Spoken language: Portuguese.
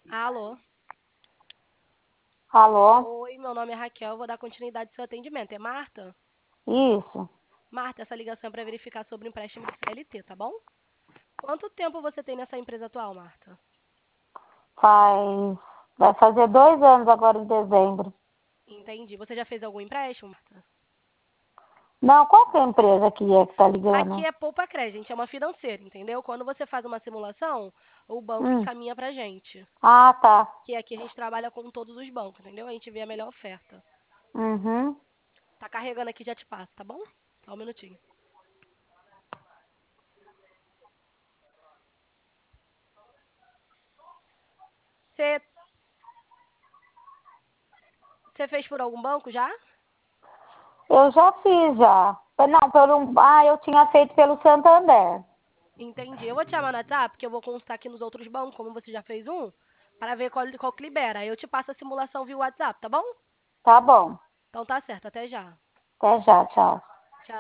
Alô? Alô? Oi, meu nome é Raquel, vou dar continuidade ao seu atendimento. É Marta? Isso. Marta, essa ligação é para verificar sobre o empréstimo de CLT, tá bom? Quanto tempo você tem nessa empresa atual, Marta? Vai fazer 2 anos agora em dezembro. Entendi. Você já fez algum empréstimo, Marta? Não, qual que é a empresa que tá Aqui ligando? é Poupa Crédito, a gente é uma financeira, entendeu? Quando você faz uma simulação, o banco Hum. encaminha pra gente. Ah, tá. Que aqui a gente trabalha com todos os bancos, entendeu? A gente vê a melhor oferta. Uhum. Tá carregando aqui, já te passo, tá bom? Só um minutinho. Você fez por algum banco já? Eu já fiz já. Não, eu tinha feito pelo Santander. Entendi. Eu vou te chamar no WhatsApp, porque eu vou constar aqui nos outros bancos, como você já fez um, para ver qual que libera. Aí eu te passo a simulação via WhatsApp, tá bom? Tá bom. Então tá certo, até já. Até já, tchau.